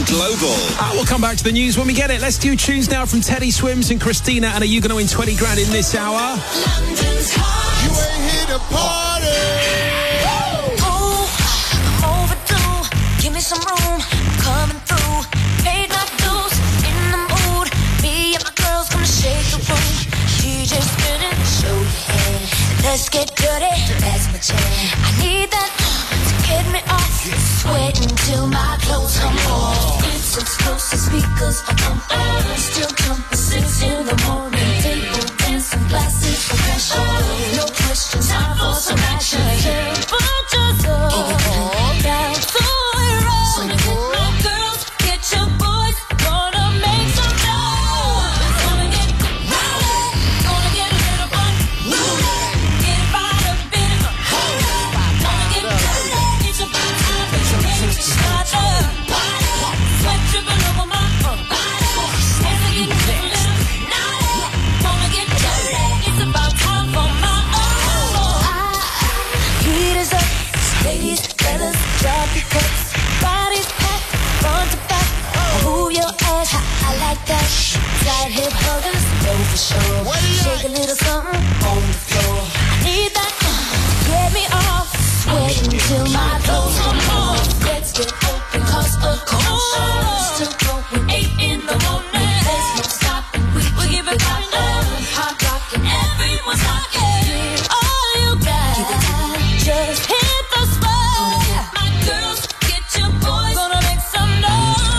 Global. We'll come back to the news when we get it. Let's do tunes now from Teddy Swims and Christina. And are you going to win 20 grand in this hour? London's hot. You ain't here to party. Oh, I'm overdue. Give me some room. I'm coming through. Paid my dues. In the mood. Me and my girls gonna shake the room. DJ spinning. Show your head. Let's get dirty. That's my jam. I need that to get me off. Sweating till my clothes come off. It's explosive speakers on. Still jumping 6 in the morning. Table dancing, glasses for pressure. No questions, time for some action. Put yourself down to it right. So my girls, get your boys, gonna make some noise. Gonna get rowdy, gonna get a little fun. Get right up in it. Gonna get dirty. It's about time for you to start up. Sweat dripping over my ladies, fellas, drop your cups. Bodies packed, front to back. Move your ass, I like that. Tight hip huggers, go for sure. Shake a little something on the floor. I need that, get me off. Sweating till my clothes come off. Let's get open, cause of course. Still going 8 in the morning. There's no stopping, we keep it poppin'. Hot rockin', everyone's rockin'. All you got, just hit the spot. My girls, get your boys, gonna make some noise.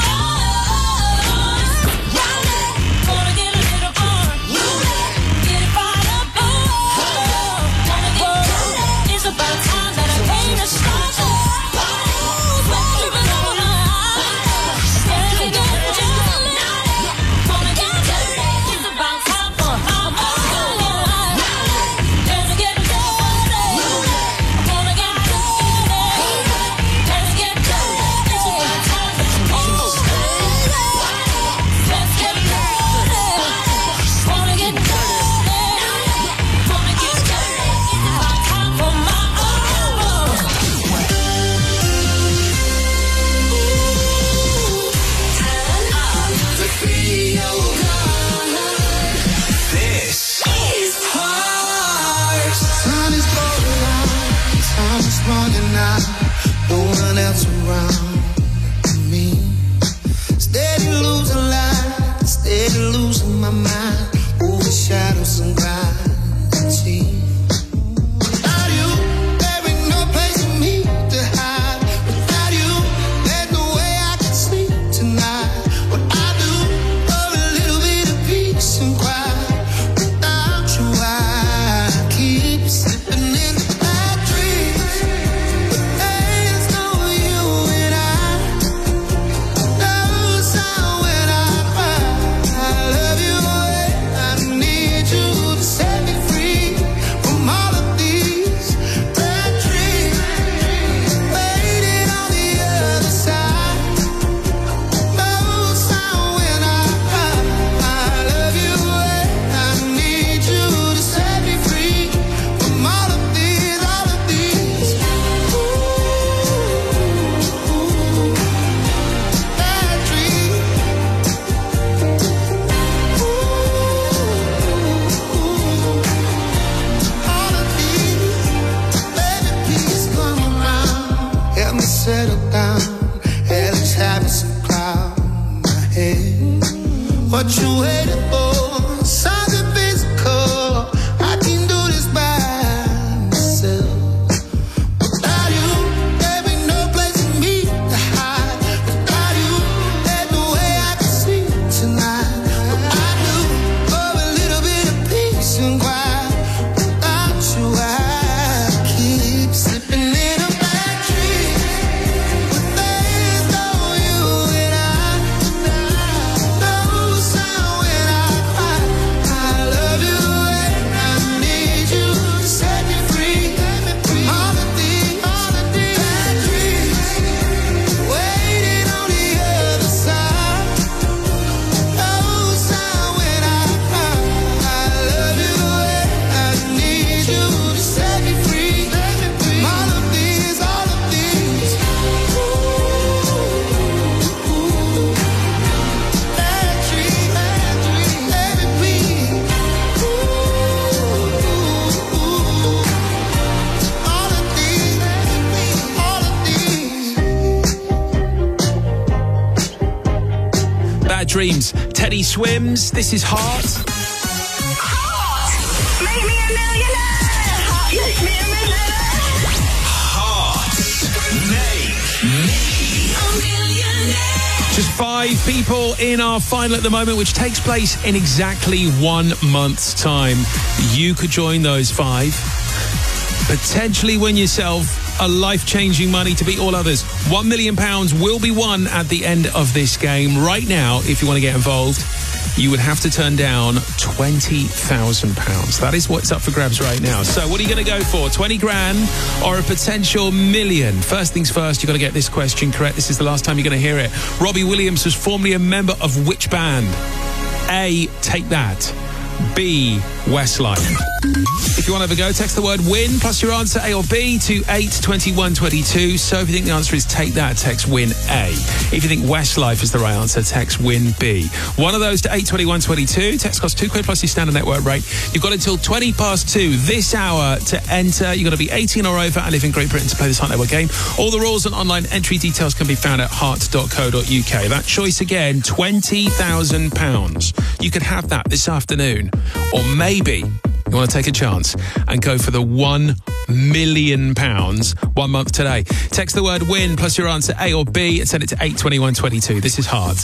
Rowdy, gonna get a little fun. Get it fired up, gonna get dirty. It's about time that I came to start. Sweat dripping over my eyes. Gonna get jelly, gonna get dirty. It's about time for my boys. Gonna get dirty. Gonna get dirty. Let's get dirty. It's about time for you to stay. Let's get dirty. Wanna get dirty. Wanna get dirty. It's about time for my This is Heart. Time is going out, time is running out. No one else around me. Steady losing light, steady losing my mind. Overshadows and gravity. Without you, there ain't no place for me to hide. Without you, there's no way I can sleep tonight. What I do for a little bit of peace and quiet. Without you, I keep slipping into bad dreams. But there's no you and I. No sound when I cry. I love you, I need you to set me free from all of these bad dreams. Waiting on the other side. No sound when I cry. I love you, I need you to set me free from all of these bad dreams. All of these, baby, please come around. Help me settle down. Hell is having some cloud in my head. What you waiting for? Something physical. I can do this by myself. Without you, there ain't no place for me to hide. Without you, there's no way I can sleep tonight. What I do for a little bit of peace and quiet. Without you, I keep slipping in a bad dream. Without dreams. Teddy Swims, this is Heart. Make me a millionaire. Make me a millionaire. Heart. Make me A millionaire. Just 5 people in our final at the moment, which takes place in exactly 1 month's time. You could join those 5. Potentially win yourself a life-changing money to beat all others. £1 million will be won at the end of this game. Right now, if you want to get involved, you would have to turn down £20,000. That is what's up for grabs right now. So what are you going to go for? 20 grand or a potential million? First things first, you've got to get this question correct. This is the last time you're going to hear it. Robbie Williams was formerly a member of which band? A, Take That. B, Westlife. If you want to have a go, text the word WIN plus your answer A or B to 82122. So if you think the answer is Take That, text WIN A. If you think Westlife is the right answer, text WIN B. One of those to 82122. Text costs £2 plus your standard network rate. You've got until 20 past 2 this hour to enter. You've got to be 18 or over and live in Great Britain to play this Heart Network game. All the rules and online entry details can be found at heart.co.uk. That choice again, £20,000. You could have that this afternoon. Or maybe you want to take a chance and go for the £1 million 1 month today. Text the word WIN plus your answer A or B and send it to 82122. This is Heart.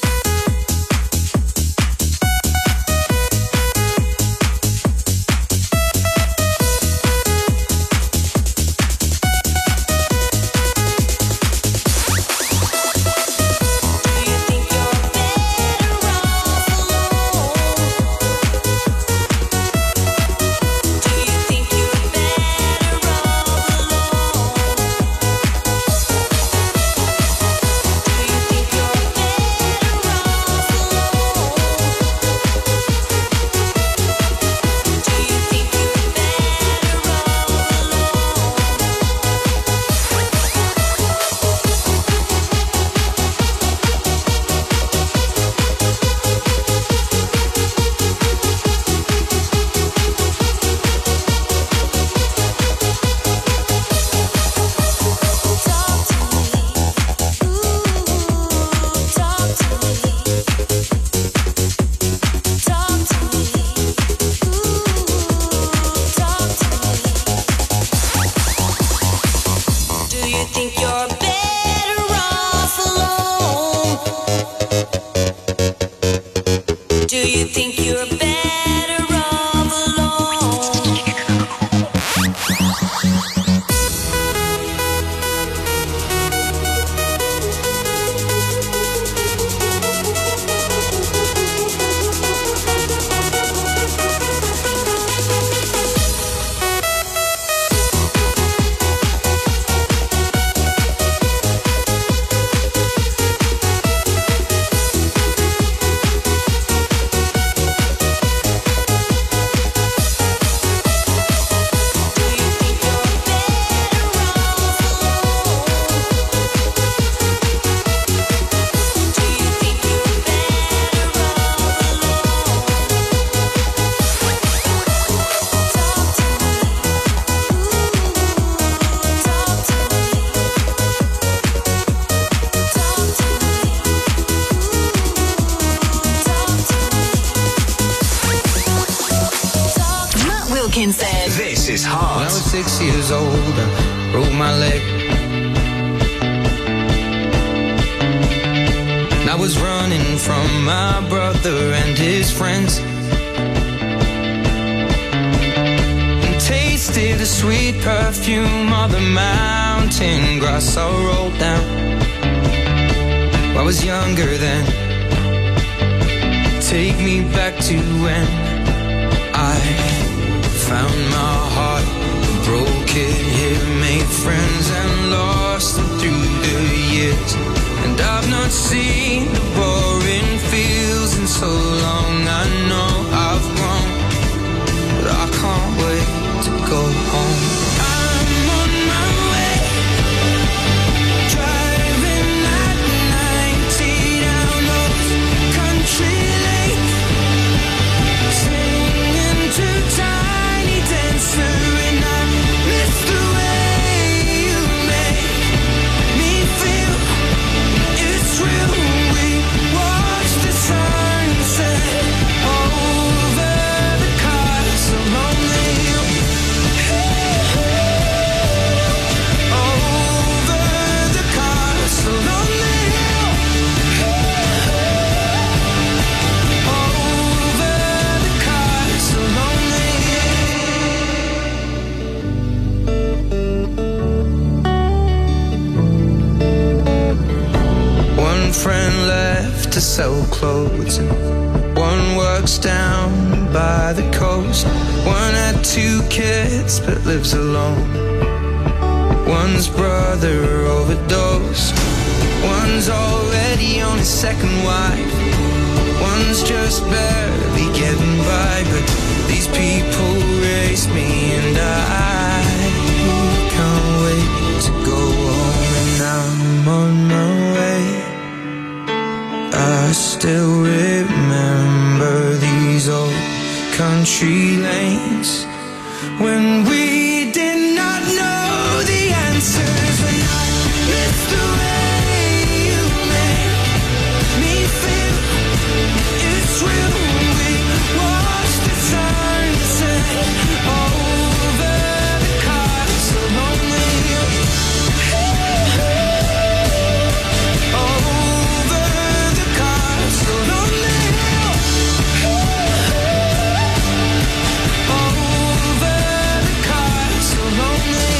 Wilkinson. This is Heart. When I was 6 years old, I broke my leg. And I was running from my brother and his friends, and tasted the sweet perfume of the mountain grass I rolled down. I was younger then. Take me back to when I found my heart, broke it here, made friends and lost them through the years. And I've not seen the boring fields in so long. I know I've grown, but I can't wait to go home. I'm on my way, driving at 90 down those country lanes, singing to Tiny Dancer, and I miss the way you make me feel. It's real. to sell clothes, and one works down by the coast. One had 2 kids but lives alone. One's brother overdosed. One's already on his 2nd wife. One's just barely getting by. But these people raise me, and I can't wait to go home. And I'm on my way. I still remember these old country lanes when we did not know the answers. When I missed the way you made me feel it's real. We watched the sunset over the castle lonely. Over the castle lonely. Over the castle lonely.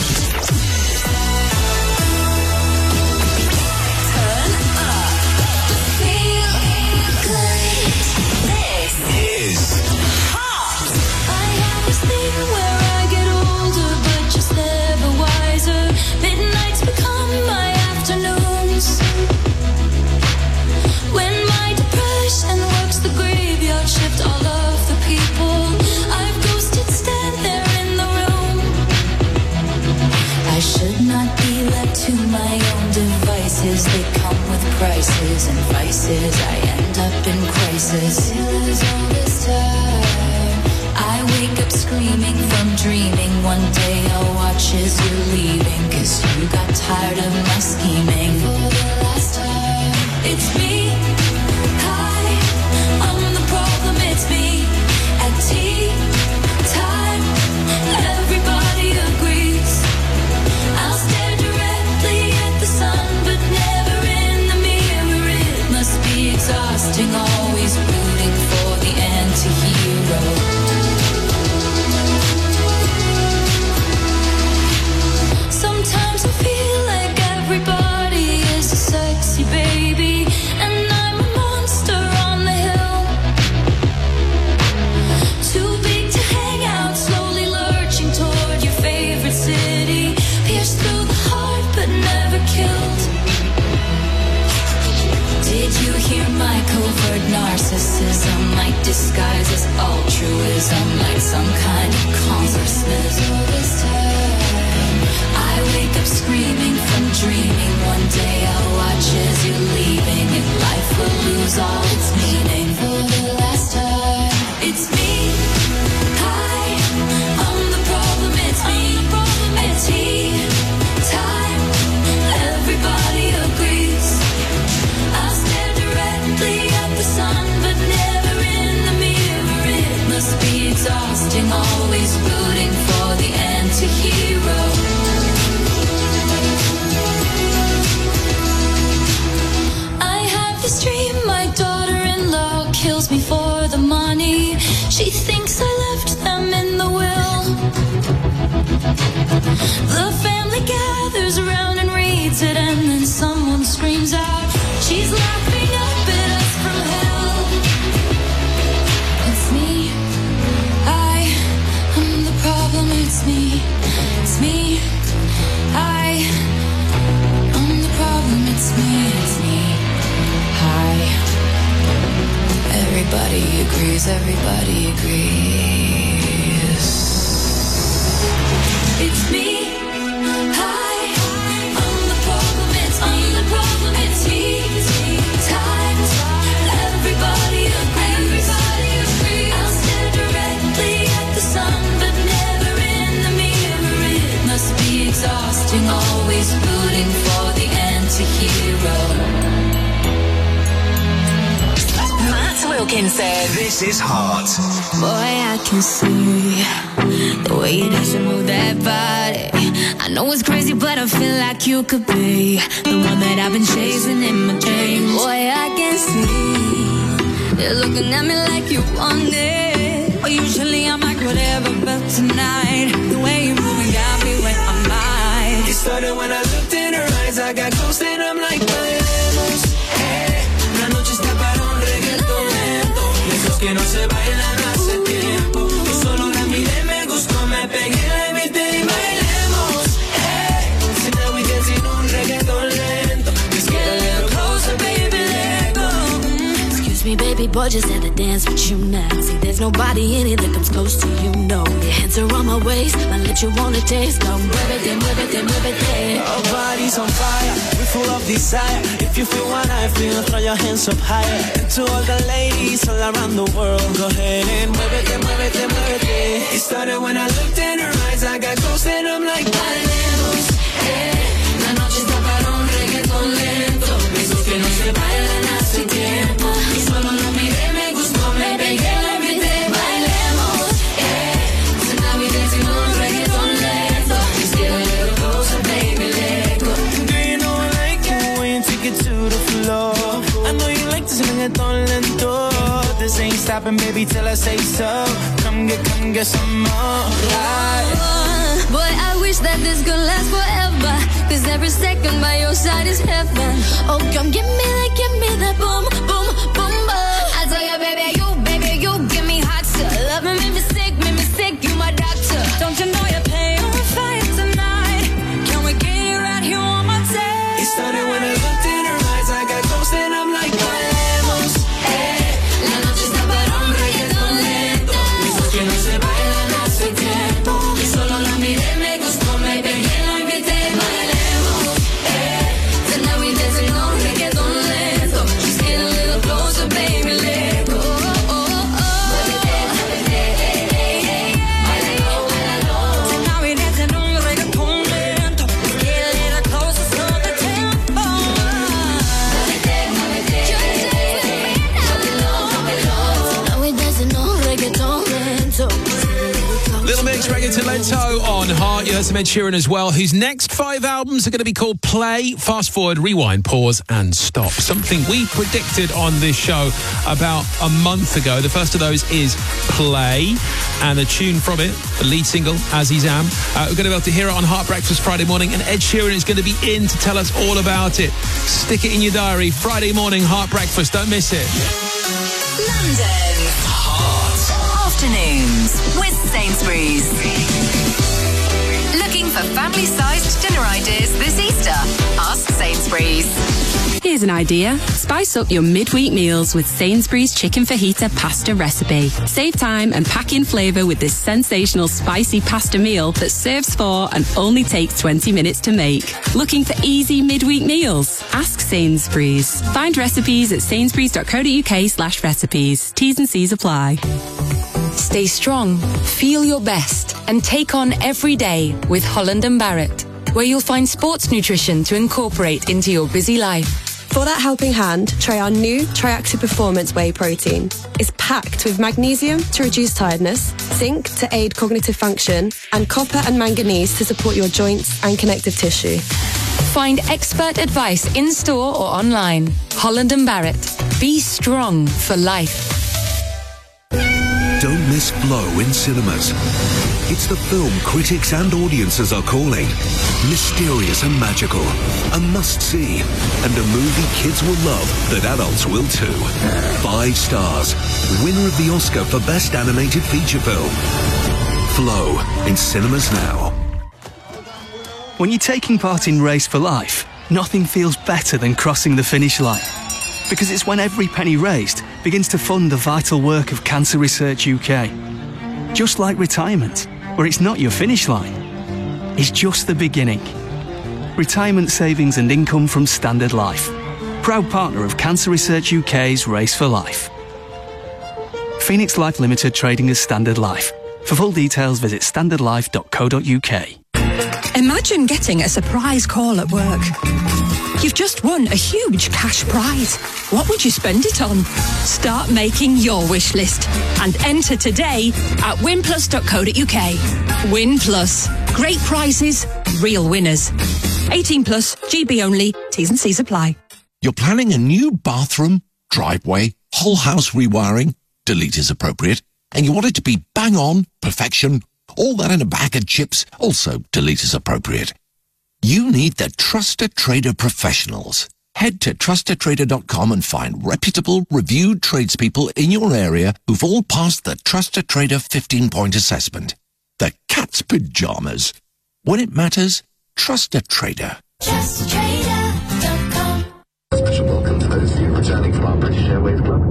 Turn up. Feel good. This Is hot. I have this thing where I get older, but just never wiser. Midnights become my afternoons. When my depression works the graveyard shift, all of the people I've ghosted stand there in the room. I should not be left to my own devices. They come with prices and vices. I end up in crisis. Feels all this time. I wake up screaming from dreaming. One day I'll watch as you're leaving, 'cause you got tired of my scheming. For the last time, it's me. Hi, I'm the problem, it's me. At tea time, everybody agrees. I'll stare directly at the sun, but never in the mirror. It must be exhausting, always rooting for the anti-hero. Sometimes I feel like everybody is a sexy baby, and I'm a monster on the hill. Too big to hang out, slowly lurching toward your favorite city. Pierced through the heart, but never killed. Did you hear my covert narcissism? Might disguise as altruism, like some kind of consciousness. All this time, I wake up screaming from dreaming. One day I'll watch as you're leaving, and life will lose all its meaning. For the last time, it's me. Hi, I'm the problem, it's me. At tea time, everybody agrees. I'll stare directly at the sun, but never in the mirror. It must be exhausting, always rooting for the anti-hero. I have this dream, my daughter-in-law kills me for the money. She thinks I left them in the will. The family gathers around and reads it, and then someone screams out, she's laughing up at us from hell. It's me. I'm the problem, it's me. It's me. I'm the problem, it's me. It's me. Hi. Everybody agrees, everybody agrees. It's me. Hi. I'm the problem, it's me. I'm the problem, it's me. Time. Everybody agrees. I'll stare directly at the sun, but never in the mirror. It must be exhausting, always rooting for the anti-hero. Matt Wilkinson. This is Heart. Boy, I can see the way you dance and move that body. I know it's crazy, but I feel like you could be the one that I've been chasing in my dreams. Boy, I can see you're looking at me like you want it. But usually I'm like whatever, but tonight the way you moving got me wet my mind. It started when I looked in her eyes. I got ghost and I'm like, bailemos. Hey, la noche está Pretty boy just had to dance with you now. See, there's nobody in it that comes close to you, no. Your hands are on my waist, my lips you wanna taste. Now muévete, muévete, muévete. Our bodies on fire, we're full of desire. If you feel what I feel, throw your hands up higher. And to all the ladies all around the world, go ahead and muévete, muévete, muévete. It started when I looked in her eyes, I got close and I'm like, bailemos, la noche está para un reggaeton lento. Besos que no se bailan hace tiempo. Y solo lo miré, me gustó, me pegué, lo invité, bailemos, tonight we dancing on reggaeton lento. Just get a little closer, baby, let go. Do you know I like it when you take it to the floor? I know you like this reggaeton lento. This ain't stopping, baby, till I say so. Come get some more. Boy, I wish that this could last forever. Cause every second by your side is heaven. Oh, come give me that boom, boom, boom, boom. I tell you, baby, you give me hot stuff. Love me, make me sick, you my doctor. Don't you know you're paying on fire tonight? Can we get it right here on my day? It started when I looked in her eyes, I got close and I'm like, bailemos, la noche está para un reggaeton lento. Besos que no se bailan hace tiempo. Y solo la miré, me gustó, me pegué, lo invité, bailemos, tonight we dancing on reggaeton lento. Just get a little closer, baby, let go. Tonight we dancing on reggaeton lento. Just get a little closer, slow the tempo. Tonight we dancing on reggaeton lento. Little Mix Reggaeton Lento on Heart. You heard some Ed Sheeran as well, whose next 5 albums are going to be called Play, Fast Forward, Rewind, Pause and Stop. Something we predicted on this show about a month ago. The first of those is Play, and the tune from it, the lead single, Azizam. We're going to be able to hear it on Heart Breakfast Friday morning, and Ed Sheeran is going to be in to tell us all about it. Stick it in your diary. Friday morning, Heart Breakfast. Don't miss it. London's Afternoons with Sainsbury's. Looking for family-sized dinner ideas this Easter? Ask Sainsbury's. Here's an idea. Spice up your midweek meals with Sainsbury's Chicken Fajita pasta recipe. Save time and pack in flavour with this sensational spicy pasta meal that serves 4 and only takes 20 minutes to make. Looking for easy midweek meals? Ask Sainsbury's. Find recipes at sainsbury's.co.uk/recipes. T's and C's apply. Stay strong, feel your best, and take on every day with Holland & Barrett, where you'll find sports nutrition to incorporate into your busy life. For that helping hand, try our new Triactive Performance Whey Protein. It's packed with magnesium to reduce tiredness, zinc to aid cognitive function, and copper and manganese to support your joints and connective tissue. Find expert advice in store or online. Holland & Barrett. Be strong for life. Don't miss Flow in cinemas. It's the film critics and audiences are calling mysterious and magical, a must-see, and a movie kids will love that adults will too. 5 stars, winner of the Oscar for Best Animated Feature Film. Flow in cinemas now. When you're taking part in Race for Life, nothing feels better than crossing the finish line. Because it's when every penny raised begins to fund the vital work of Cancer Research UK. Just like retirement, where it's not your finish line, it's just the beginning. Retirement savings and income from Standard Life. Proud partner of Cancer Research UK's Race for Life. Phoenix Life Limited trading as Standard Life. For full details, visit standardlife.co.uk. Imagine getting a surprise call at work. You've just won a huge cash prize. What would you spend it on? Start making your wish list and enter today at winplus.co.uk. Win Plus. Great prizes, real winners. 18 plus, GB only, T's and C's apply. You're planning a new bathroom, driveway, whole house rewiring, delete is appropriate, and you want it to be bang on, perfection, all that in a bag of chips, also delete is appropriate. You need the Trusted Trader professionals. Head to trustedtrader.com and find reputable, reviewed tradespeople in your area who've all passed the Trusted Trader 15-point assessment. The cat's pajamas. When it matters, trust a trader. TrustedTrader.com. Special welcome to those of you returning from our British Airways Club.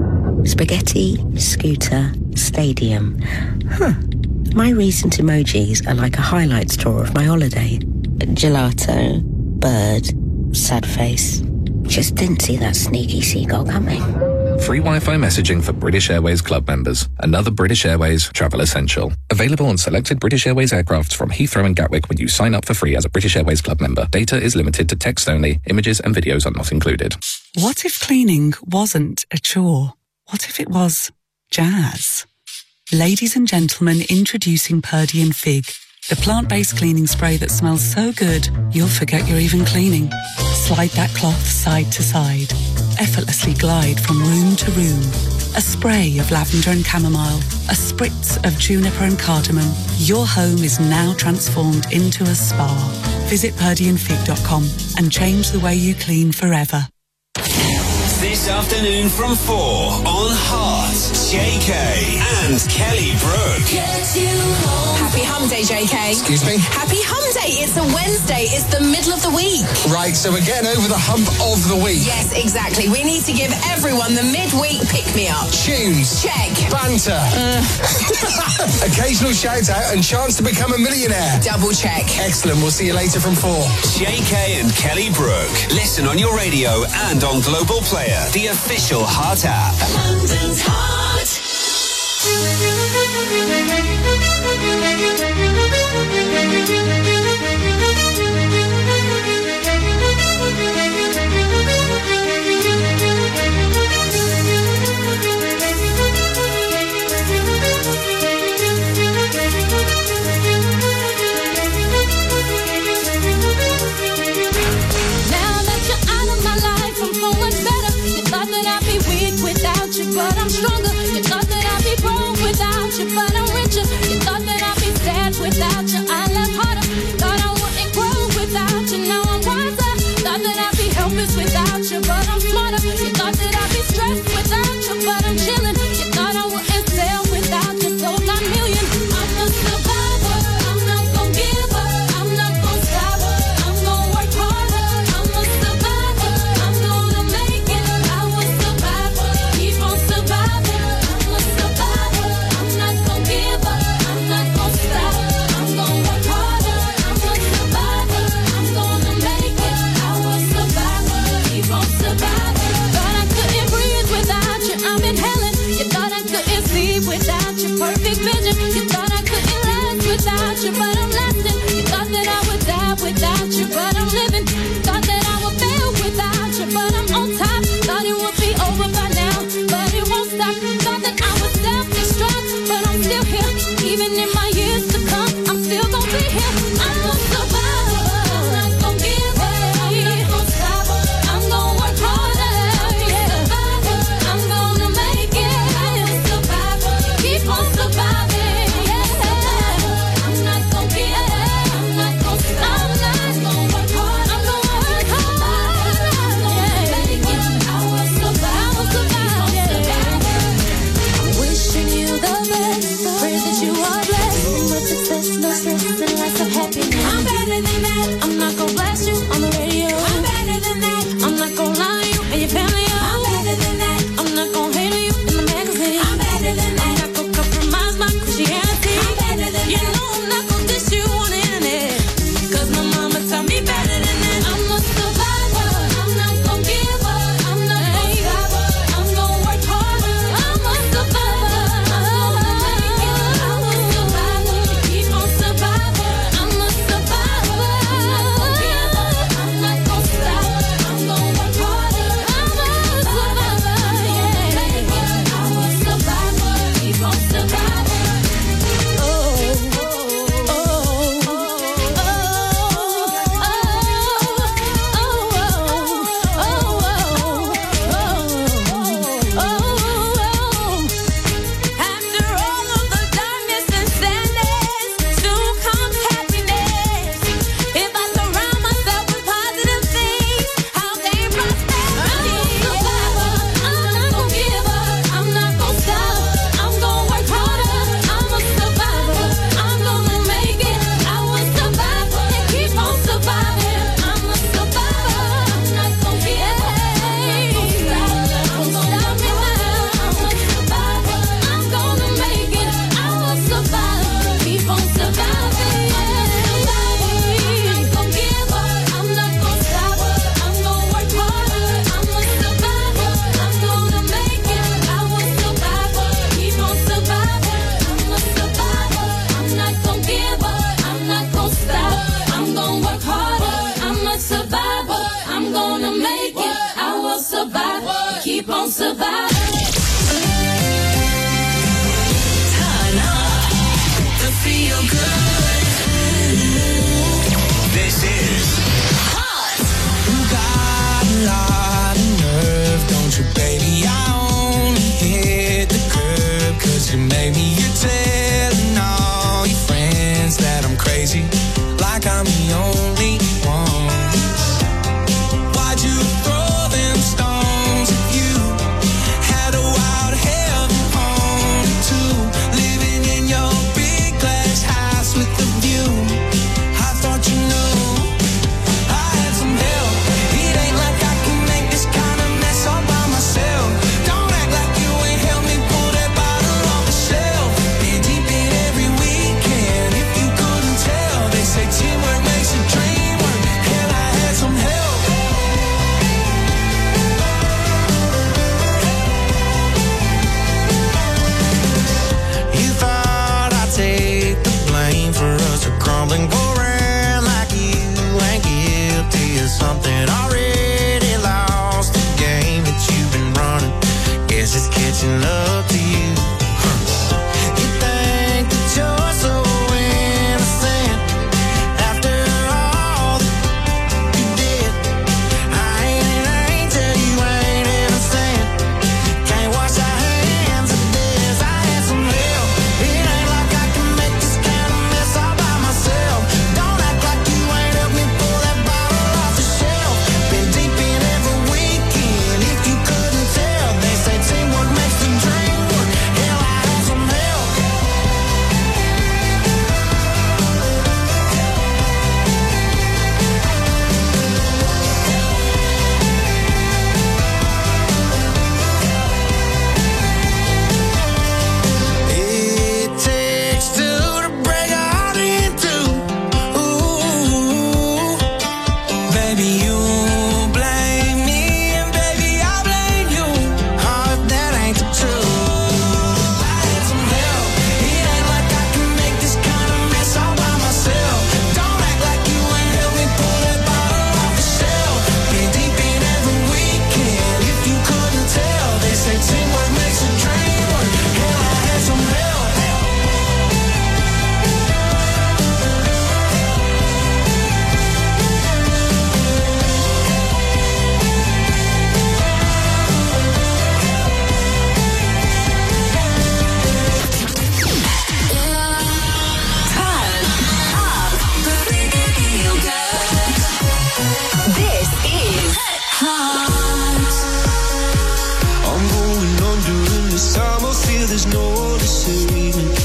Spaghetti, scooter, stadium. My recent emojis are like a highlights tour of my holiday. Gelato, bird, sad face. Just didn't see that sneaky seagull coming. Free Wi-Fi messaging for British Airways Club members. Another British Airways travel essential. Available on selected British Airways aircrafts from Heathrow and Gatwick when you sign up for free as a British Airways Club member. Data is limited to text only. Images and videos are not included. What if cleaning wasn't a chore? What if it was jazz? Ladies and gentlemen, introducing Purdy and Fig, the plant-based cleaning spray that smells so good, you'll forget you're even cleaning. Slide that cloth side to side. Effortlessly glide from room to room. A spray of lavender and chamomile. A spritz of juniper and cardamom. Your home is now transformed into a spa. Visit purdyandfig.com and change the way you clean forever. This afternoon from 4 on Heart, JK and Kelly Brook. Happy Hum Day, JK. Excuse me? Happy Hum Day. It's a Wednesday. It's the middle of the week. Right, so we're getting over the hump of the week. Yes, exactly. We need to give everyone the midweek pick-me-up. Tunes. Check. Banter. Occasional shout-out and chance to become a millionaire. Double check. Excellent. We'll see you later from 4. JK and Kelly Brook. Listen on your radio and on Global Player, the official Heart app. London's Heart. But I'm stronger. You thought that I'd be broke without you, but I'm richer. You thought that I'd be sad without you. I love harder. Thought I wouldn't grow without you. Now I'm wiser. Thought that I'd be helpless without you, but I'm smarter. You thought that I'd be stressed without you, but I'm chilling. You thought I wouldn't sell without you, sold 9 million. I'm a survivor. I'm not gonna give up. I'm not gonna stop. I'm gonna work harder. I'm a survivor. I'm gonna make it. I was survivor. Keep on surviving. I'm a survivor. I'm not gonna give up. I'm not gonna stop. I'm gonna work harder. I'm a survivor. I'm gonna make it. I was survivor. Keep on surviving. Thought I couldn't breathe without you. I'm inhaling. You thought I couldn't see without your perfect vision. You thought I couldn't last without you, but I'm lasting. You thought that I would die without you, but I'm living. Thought that I would fail without you, but I'm on top. Thought it would be over by now, but it won't stop. Thought that I would self-destruct, but I'm still here. Even in my years to come, I'm still gonna be here. I'm a survivor. I'm not gonna give up. I'm not gonna stop. I'm gonna work harder. Yeah. I'm gonna make it. I'm a survivor. Keep on surviving. Yeah. I'm not gonna give survive. Keep on surviving. Turn up the feel good. This is You got a lot of nerve, don't you, baby? I only hit the curb 'cause you made me. You're telling all your friends that I'm crazy, like I'm the only one. Why'd you throw them stones if you had a wild heaven home too? Living in your big glass house with the view. I thought you knew I had some help. It ain't like I can make this kind of mess all by myself. Don't act like you ain't helped me pull that bottle off the shelf. Been deep in every weekend. If you couldn't tell, they say teamwork makes a dream work. Hell, I had some help. You thought I'd take the blame for us to crumbling, go around like you ain't guilty of something. Already lost the game that you've been running. Guess it's catching up to you. You think that you're so innocent after all that you did. I ain't tell you ain't innocent. Can't wash our hands of this. I had some help. It ain't like I can make this kind of mess all by myself. Don't act like you ain't helped me pull that bottle off the shelf. Been deep in every weekend. If you couldn't tell, they say teamwork makes the dream work. Hell, I had some help. It takes two to break a heart in two. Ooh, baby, you blame me, and baby, I blame you. Oh, if that ain't the truth. I had some help. It ain't like I can make this kind of mess all by myself. Don't act like you ain't helped me pull that bottle off the shelf. Been deep in every weekend. If you couldn't tell, they say teamwork makes a dream work. Hell, I had some help. This is I'm going on during this time. I feel there's no one to save me.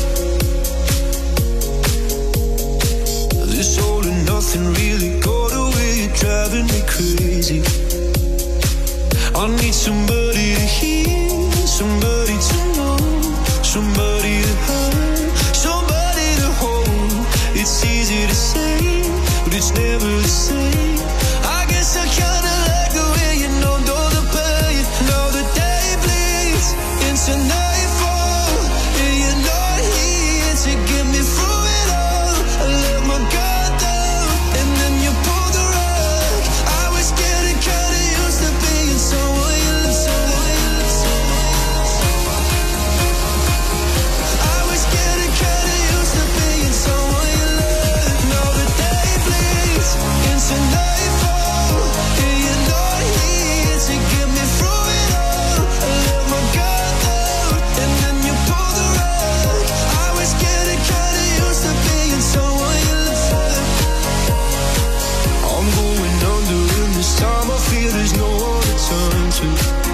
This all and nothing really got away. You're driving me crazy. I need somebody to hear, somebody to know, somebody to have, somebody to hold. It's easy to say, but it's never the same. I guess I kinda like the way you know the pain. Now the day bleeds into nightfall, and you're not here to get me through it all. I let my guard down, and then you pulled the rug. I was getting kinda used to being someone you love. I was getting kinda used to being someone you love. Now the day bleeds into nightfall, and you're not here to get me through it all. I let my guard down, and then you pulled the rug. I was getting kinda used to being someone you love. I'm going under, and this time I feel there's no one to turn to.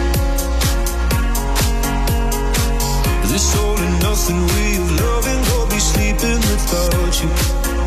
This all and nothing way of loving, won't be sleeping without you.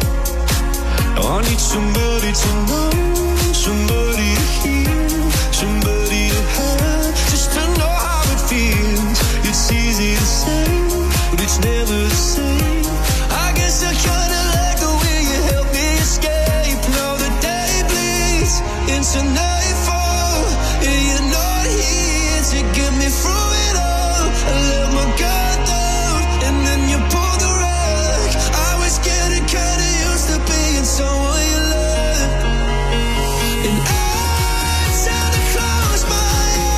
I need somebody to know, somebody to hear, somebody to have, just to know how it feels. It's easy to say, but it's never the same. I guess I kinda like the way you help me escape. Now the day bleeds into nightfall, and you're not here to get me through it all. I let my guard down, and then you pulled the rug. I was getting kinda used to being someone you love. And I try to close my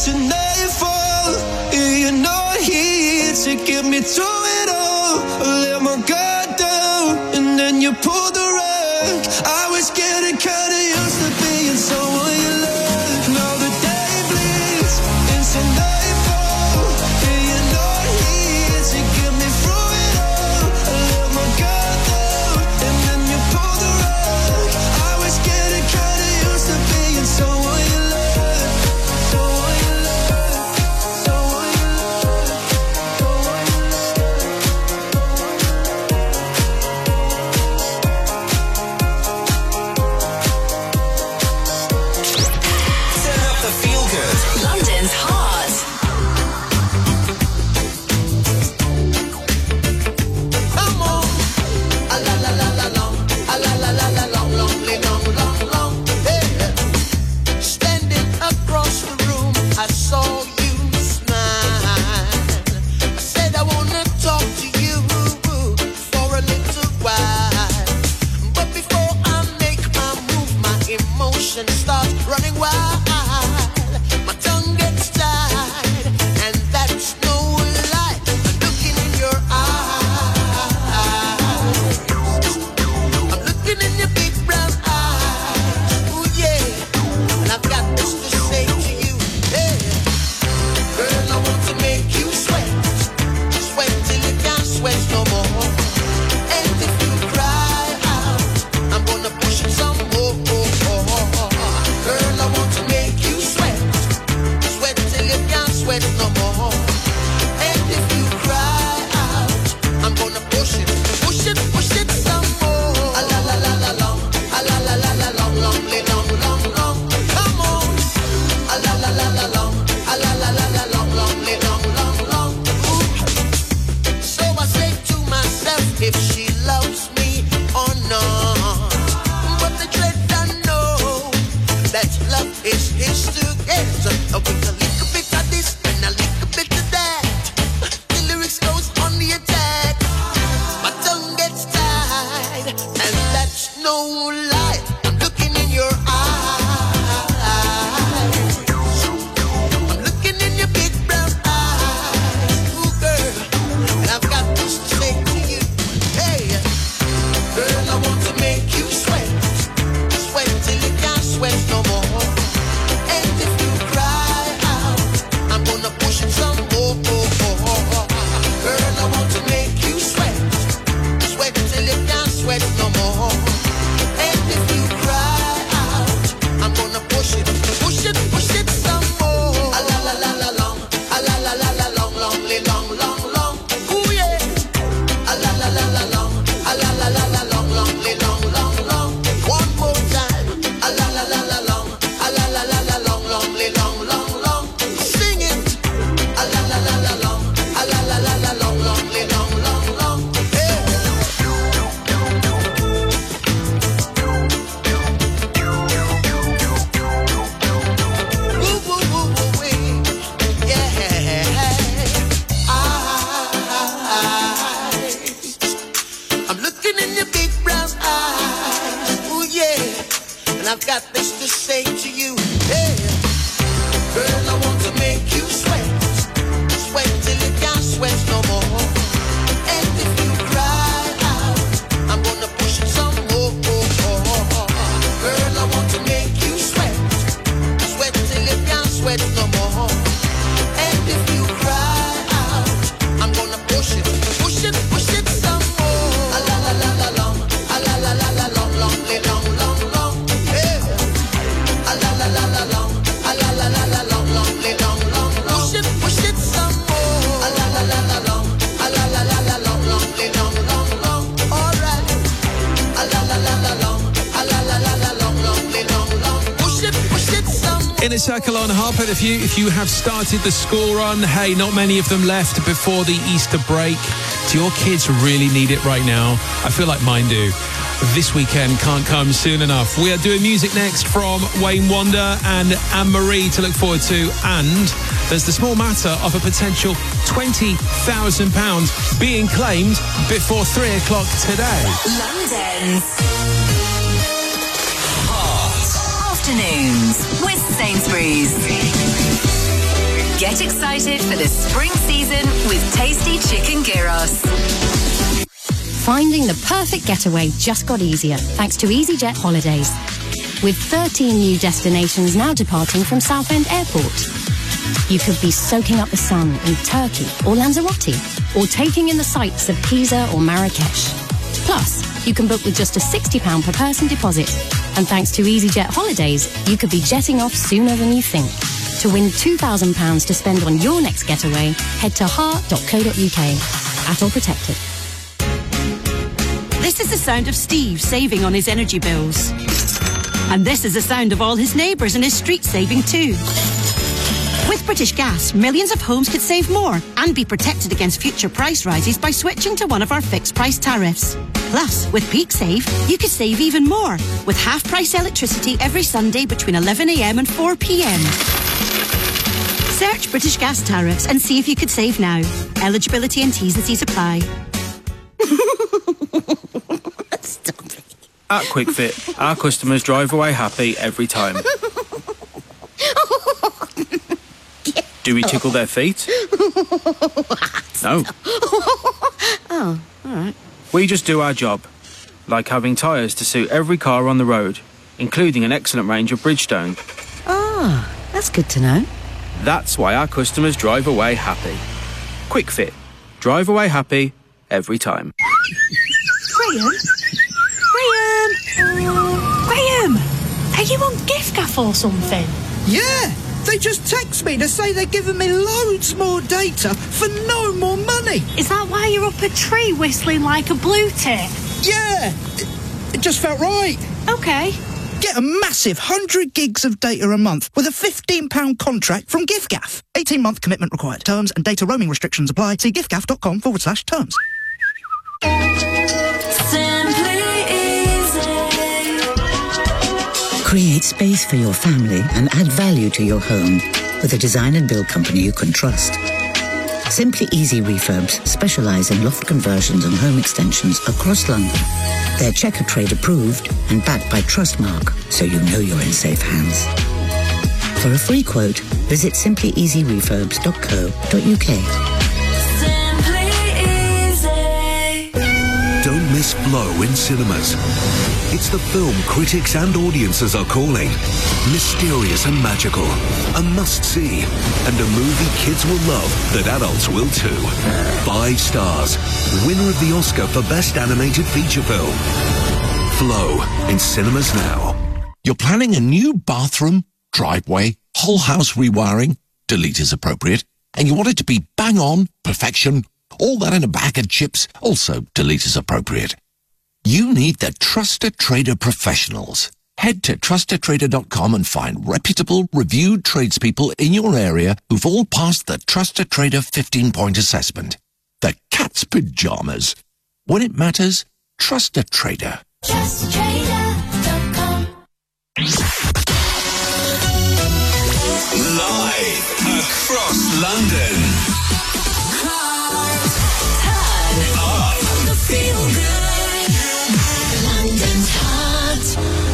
into nightfall. You're not here to get me through it all. I let my guard down and then you pulled the rug. I was getting kinda used to being someone you love. Now the day bleeds into nightfall. You're not here to get me through it all. I let my guard down and then you pulled the rug. I was getting kinda used to being someone you love. Someone you love. Someone you love. Someone you Turn up the feel good. London's heart. Come on. A la la la la long. A la la la la long, long, long, long, long. Hey. Standing across the room, I saw you smile. I said I wanna talk to you for a little while. But before I make my move, my emotions start running wild. My tongue gets tied, and that's no lie. I'm looking in your eyes. I'm looking in your big brown eyes. Ooh, yeah. And I've got this to say to you. Hey. Girl, I want to make you sweat. Sweat till you can't sweat no more. And if you cry out, I'm gonna push it some more. Girl, I want to make you sweat. Sweat till you can't sweat no more. And if you cry out, I'm gonna push it some more. A la la la la long, a la la la la long, long, long, long, long. Come on. A la la la la long, a la la la la long, long, long, long, long. Ooh. So I say to myself, if she loves me or not. But the dread I know that love is his to get. With a little bit of this and a little bit of that, the lyrics goes on the attack. My tongue gets tied, and that's no lie. I'm looking in your eyes. I'm looking in your big brown eyes. Ooh, girl, and I've got this to say to you. Hey, girl, I want to make you sweat. Sweat till you can't sweat no more. And if you cry out, I'm gonna push it some more. Girl, I want to make you sweat. Sweat till you can't sweat no more. And if you cry out, I'm gonna push it some more. A la la la la long, a la la la la long, long, long, long, long. Ooh yeah. A la la la la long, a la la la la long, long, long, long, long. One more time. A la la la la long, a la la la la long, long, long, long, long. Sing it. A la la la la long, a la la la la long, long, long, long, long. Hey. Woo, woo, woo, woo, wee. Yeah. I'm looking in your big brown eyes. Ooh, yeah. And I've got this to say to you. Hey. Girl, I want to make you sweat. Sweat till you can't sweat no more. And if you cry out, I'm gonna push it some more. Girl, I want to make you sweat. Sweat till you can't sweat no more. And if you cry out, I'm gonna push it some more. A la la la la long, a la la la la long, long, long, long, long. Hey. A la la la la long, a la la la la long, long, long, long, long. Push it some more. A la la la la long, a la la la la long, long, long, long, long. All right. A la la la la long, a la la la la long, long, long, long. Push it some more. Inner Circle on Harper. If you have started the school run, hey, not many of them left before the Easter break. Do your kids really need it right now? I feel like mine do. This weekend can't come soon enough. We are doing music next from Wayne Wonder and Anne-Marie to look forward to. And there's the small matter of a potential £20,000 being claimed before 3 o'clock today. London's Heart Afternoons with Sainsbury's. Get excited for the spring season with tasty chicken gyros. Finding the perfect getaway just got easier thanks to EasyJet Holidays. With 13 new destinations now departing from Southend Airport. You could be soaking up the sun in Turkey or Lanzarote, or taking in the sights of Pisa or Marrakesh. Plus, you can book with just a £60 per person deposit. And thanks to EasyJet Holidays, you could be jetting off sooner than you think. To win £2,000 to spend on your next getaway, head to heart.co.uk. At all protected. This is the sound of Steve saving on his energy bills. And this is the sound of all his neighbours and his street saving too. With British Gas, millions of homes could save more and be protected against future price rises by switching to one of our fixed price tariffs. Plus, with Peak Save, you could save even more with half price electricity every Sunday between 11 a.m. and 4 p.m. Search British Gas tariffs and see if you could save now. Eligibility and T's and C's apply. Stop it. At QuickFit, our customers drive away happy every time. Do we tickle their feet? No. Oh, all right. We just do our job, like having tyres to suit every car on the road, including an excellent range of Bridgestone. Ah, that's good to know. That's why our customers drive away happy. QuickFit. Drive away happy every time. Graham? Graham! Are you on giffgaff or something? Yeah! They just text me to say they're giving me loads more data for no more money. Is that why you're up a tree whistling like a blue tit? Yeah! It just felt right. Okay. Get a massive 100 gigs of data a month with a £15 contract from giffgaff. 18-month commitment required. Terms and data roaming restrictions apply. See giffgaff.com/terms. Create space for your family and add value to your home with a design and build company you can trust. Simply Easy Refurbs specialise in loft conversions and home extensions across London. They're Checker Trade approved and backed by Trustmark, so you know you're in safe hands. For a free quote, visit simplyeasyrefurbs.co.uk. Don't miss Flow in cinemas. It's the film critics and audiences are calling mysterious and magical, a must-see, and a movie kids will love that adults will too. 5 stars, winner of the Oscar for Best Animated Feature Film. Flow in cinemas now. You're planning a new bathroom, driveway, whole house rewiring, delete is appropriate, and you want it to be bang on, perfection, all that in a bag of chips, also delete is appropriate. You need the Trusted Trader professionals. Head to trustedtrader.com and find reputable, reviewed tradespeople in your area who've all passed the Trusted Trader 15-point assessment. The cat's pajamas. When it matters, trust a trader. TrustedTrader.com. Live across London. Turn up the feel good. London's Heart.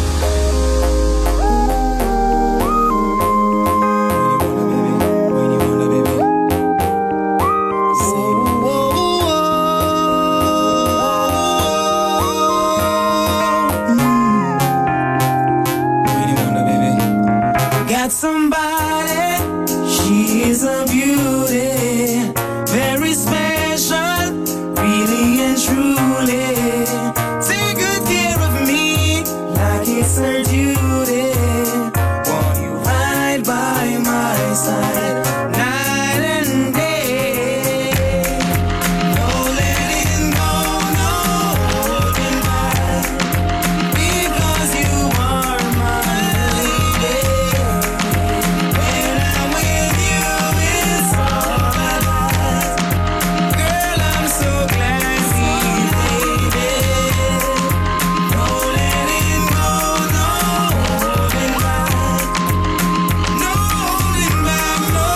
Got somebody, she's a beauty, very special, really and truly. Take good care of me, like it's her duty. Won't you ride by my side, night and day? No letting go, no holding back, because you are my lady. When I'm with you, it's all I got. Girl, I'm so glad we made it. No letting go, no holding back. No holding back, no.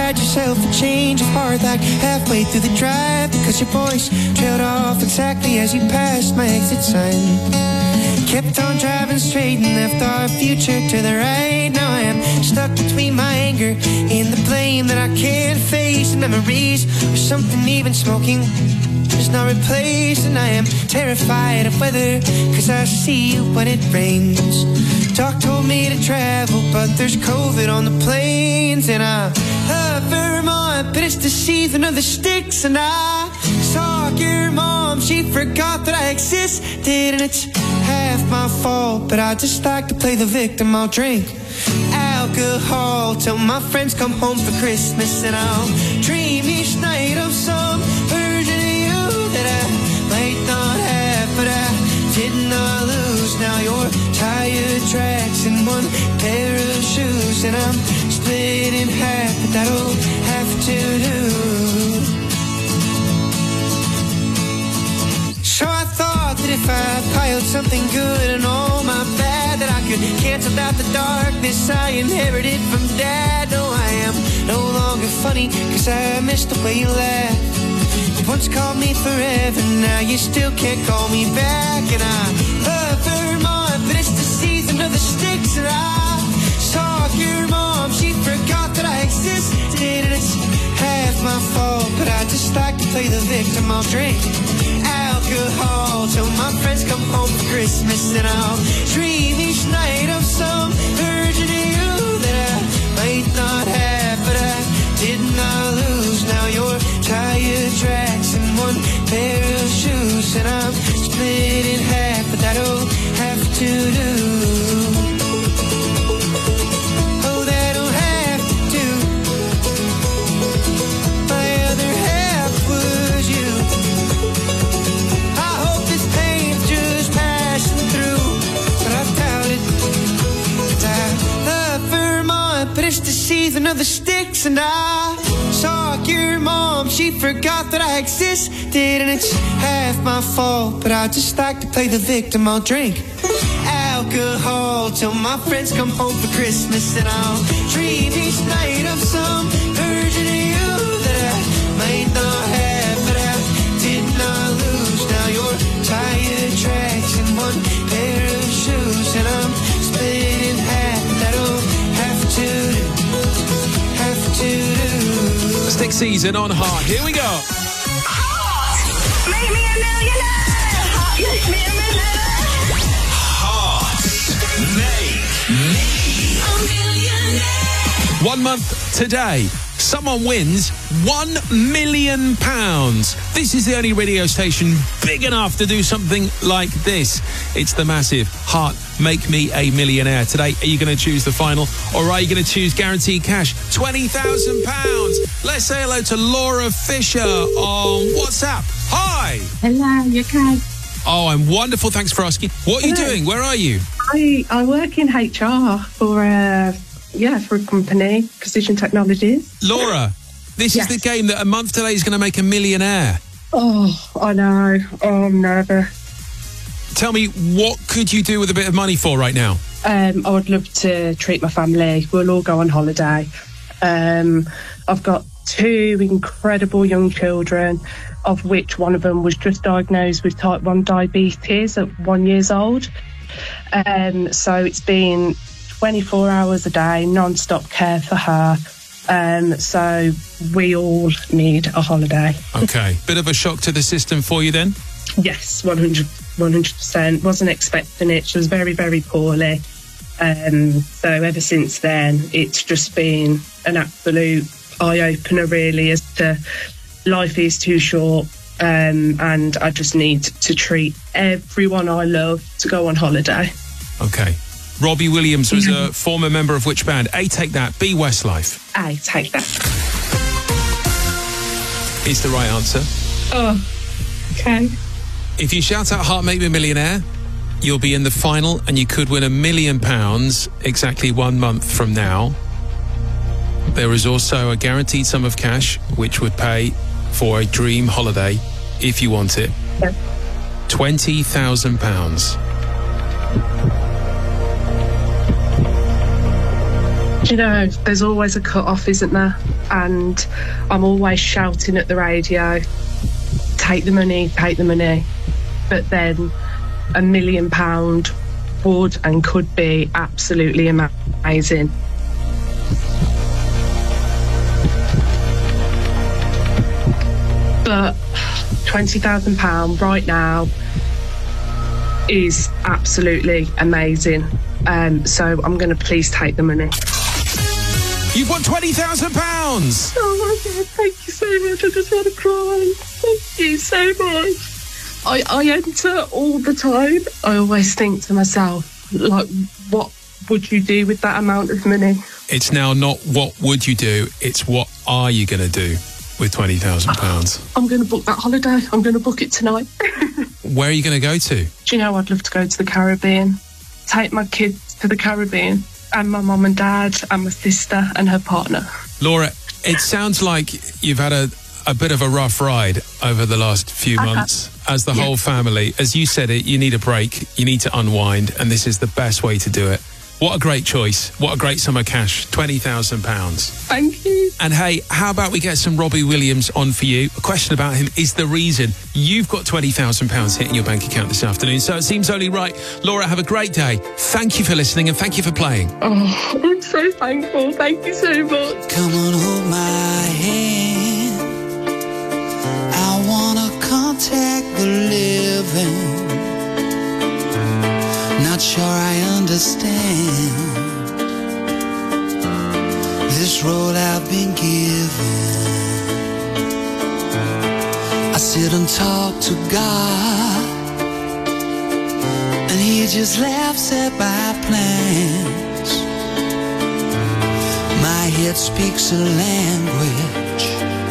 had yourself a change of heart like halfway through the drive, because your voice trailed off exactly as you passed my exit sign. Kept on driving straight and left our future to the right. Now I am stuck between my anger and the blame that I can't face, and memories or something even smoking does not replace. And I am terrified of weather, cause I see you when it rains. Doc told me to travel, but there's COVID on the planes. And I love Vermont, but it's the season of the sticks. And I saw your mom, she forgot that I existed. And it's half my fault, but I just like to play the victim. I'll drink alcohol till my friends come home for Christmas. And I'll dream each night of some version of you that I might not have, but I did not lose. Now you're tire tracks and one pair of shoes, and I'm split in half, but that'll have to do. So I thought that if I piled something good and all my bad, that I could cancel out the darkness I inherited from Dad. No, I am no longer funny, cause I missed the way you laughed. You once called me forever, now you still can't call me back. And I love Vermont, but it's the season of the sticks. And I saw your mom, she forgot that I existed. And it's half my fault, but I just like to play the victim. I'll drink alcohol till my friends come home for Christmas. And I'll dream each night of some version of you that I might not have, but I did not lose. Now you're tire tracks and one pair of shoes, and I'm split in half, but that'll have to do. Oh, that'll have to do. My other half was you. I hope this pain's just passing through, but I doubt it. 'Cause I love Vermont, but it's the season of the sticks. And I saw your mom, she forgot that I existed. And it's half my fault, but I just like to play the victim. I'll drink alcohol till my friends come home for Christmas. And I'll dream each night of some version of you that I might not have, but I did not lose. Now you're tire tracks and one pair of shoes, and I'm split in half. That'll have to do. Have to do. Stick season on Heart. Here we go. Make me a millionaire. Make me a millionaire. Heart. Make me a millionaire. 1 month today, someone wins £1 million. This is the only radio station big enough to do something like this. It's the massive Heart Make Me a Millionaire. Today, are you going to choose the final, or are you going to choose guaranteed cash, £20,000? Let's say hello to Laura Fisher on WhatsApp. Hi. Hello, you okay? Oh, I'm wonderful. Thanks for asking. What are you doing? Where are you? I work in HR for a company, Precision Technologies. Laura, this is the game that a month today is going to make a millionaire. Oh, I know. Oh, I'm nervous. Tell me, what could you do with a bit of money for right now? I would love to treat my family. We'll all go on holiday. I've got 2 incredible young children, of which one of them was just diagnosed with type 1 diabetes at 1 year old. So it's been 24 hours a day, non-stop care for her. So we all need a holiday. Okay. Bit of a shock to the system for you then? Yes, 100%. Wasn't expecting it. She was very, very poorly. So ever since then, it's just been an absolute eye-opener, really, as to life is too short. And I just need to treat everyone I love to go on holiday. Okay. Robbie Williams was a former member of which band? A, Take That. B, Westlife. A, Take That. Is the right answer. Oh, okay. If you shout out Heart Make Me a Millionaire, you'll be in the final and you could win £1 million exactly 1 month from now. There is also a guaranteed sum of cash which would pay for a dream holiday if you want it. Yeah. Do you know, there's always a cut-off, isn't there? And I'm always shouting at the radio, take the money, take the money. But then £1 million would and could be absolutely amazing. But £20,000 right now is absolutely amazing. So I'm going to please take the money. You've won £20,000! Oh my God, thank you so much. I just want to cry. Thank you so much. I enter all the time. I always think to myself, like, what would you do with that amount of money? It's now not what would you do, it's what are you going to do with £20,000? I'm going to book that holiday. I'm going to book it tonight. Where are you going to go to? Do you know, I'd love to go to the Caribbean. Take my kids to the Caribbean. And my mum and dad and my sister and her partner. Laura, it sounds like you've had a bit of a rough ride over the last few months as the whole family. As you said it, you need a break, you need to unwind, and this is the best way to do it. What a great choice. What a great sum of cash. £20,000. Thank you. And hey, how about we get some Robbie Williams on for you? A question about him is the reason you've got £20,000 hitting your bank account this afternoon. So it seems only right. Laura, have a great day. Thank you for listening and thank you for playing. Oh, I'm so thankful. Thank you so much. Come on, hold my hand. I wanna contact the living. Not sure I understand this road I've been given. I sit and talk to God, and He just laughs at my plans. My head speaks a language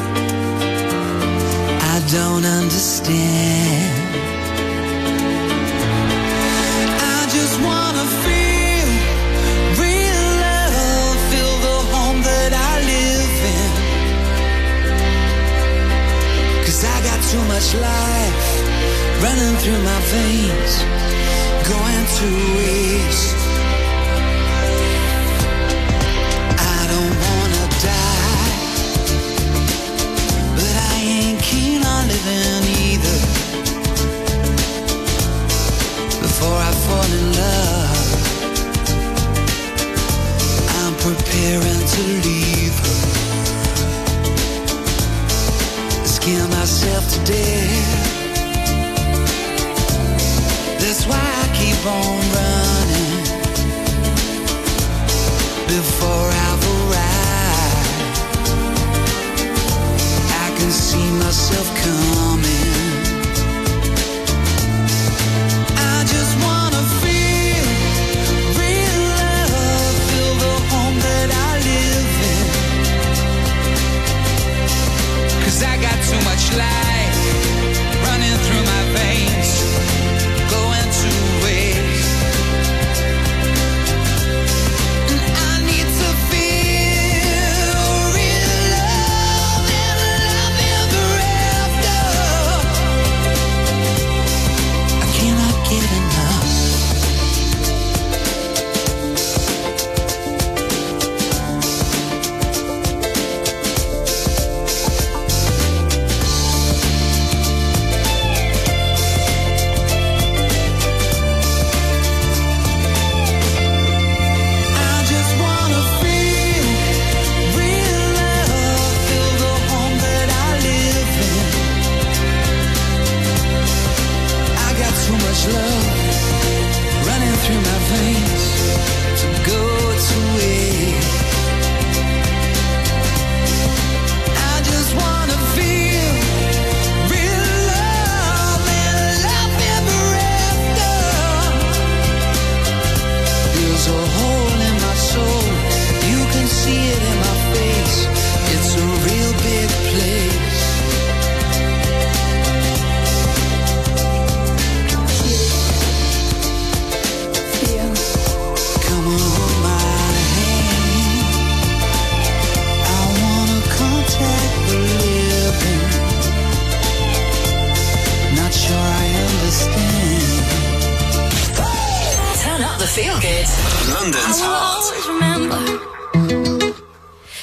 I don't understand. Just wanna feel real love, feel the home that I live in. 'Cause I got too much life running through my veins, going to waste. I don't wanna die, but I ain't keen on living either. Before I fall in love, I'm preparing to leave her. Scare myself to death. That's why I keep on running. Before I've arrived, I can see myself coming. I just wanna feel real love, feel the home that I live in. 'Cause I got too much life running through my veins, going to waste. And I need to feel real love and love ever after. I cannot get enough. I just wanna feel real love, feel the home that I live in. I got too much love running through my veins to go to waste. I just wanna feel real love and love ever after. There's a hole in my soul, you can see it in my face. It's a real big place. Come on, hold my hand. I wanna contact the living. Not sure I understand. Turn up the feel good. London's Heart. Remember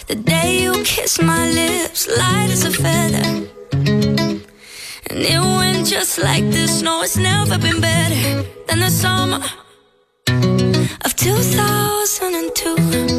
The day you kissed my lips, light as a feather. And it went just like this. No, it's never been better than the summer of 2002.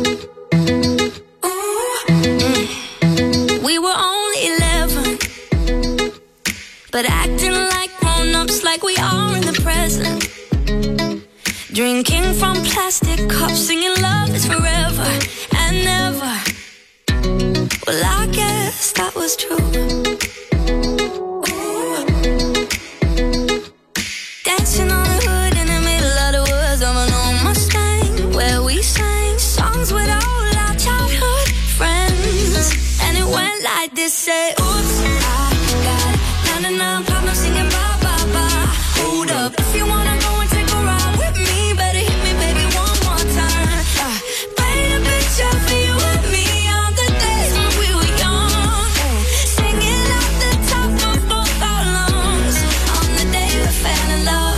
We were only 11, but acting like grown-ups, like we are in the present. Drinking from plastic cups, singing love is forever and never. Well, I guess that was true. Dancing on the hood in the middle of the woods of an old Mustang, where we sang songs with all our childhood friends. And it went like this, say, oops, I got 99 problems singing bye, bye, bye. Hold up, if you wanna go and take a ride with me, better hit me, baby, one more time. Paint a picture for you and me on the days when we were young, singing out the top of both our lungs on the day we fell in love.